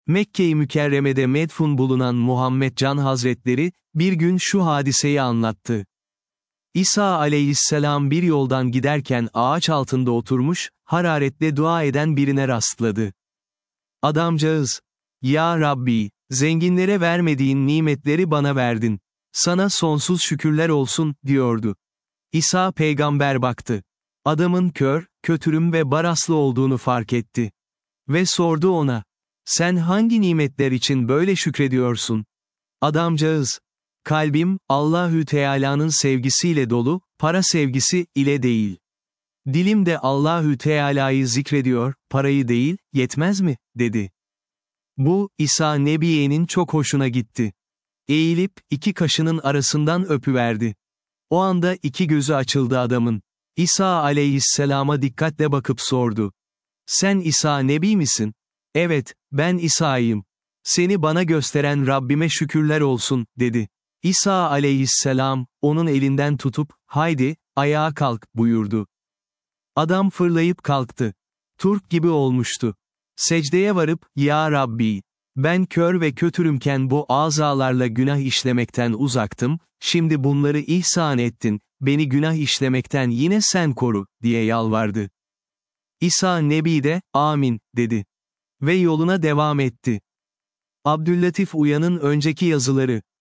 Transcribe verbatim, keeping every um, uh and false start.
Mekke-i Mükerreme'de medfun bulunan Muhammed Can Hazretleri, bir gün şu hadiseyi anlattı. İsa aleyhisselam bir yoldan giderken ağaç altında oturmuş, hararetle dua eden birine rastladı. Adamcağız, "Ya Rabbi, zenginlere vermediğin nimetleri bana verdin. Sana sonsuz şükürler olsun," diyordu. İsa peygamber baktı. Adamın kör, kötürüm ve baraslı olduğunu fark etti. Ve sordu ona, "Sen hangi nimetler için böyle şükrediyorsun?" Adamcağız, "Kalbim, Allahü Teala'nın sevgisiyle dolu, para sevgisi ile değil. Dilim de Allahü Teala'yı zikrediyor, parayı değil, yetmez mi?" dedi. Bu, İsa Nebiye'nin çok hoşuna gitti. Eğilip, iki kaşının arasından öpüverdi. O anda iki gözü açıldı adamın. İsa aleyhisselama dikkatle bakıp sordu. "Sen İsa Nebi misin?" "Evet, ben İsa'yım. Seni bana gösteren Rabbime şükürler olsun," dedi. İsa aleyhisselam, onun elinden tutup, "Haydi, ayağa kalk," buyurdu. Adam fırlayıp kalktı. Turp gibi olmuştu. Secdeye varıp, "Ya Rabbi, ben kör ve kötürümken bu azalarla günah işlemekten uzaktım, şimdi bunları ihsan ettin, beni günah işlemekten yine sen koru," diye yalvardı. İsa Nebi de, "Amin," dedi. Ve yoluna devam etti. Abdüllatif Uyan'ın önceki yazıları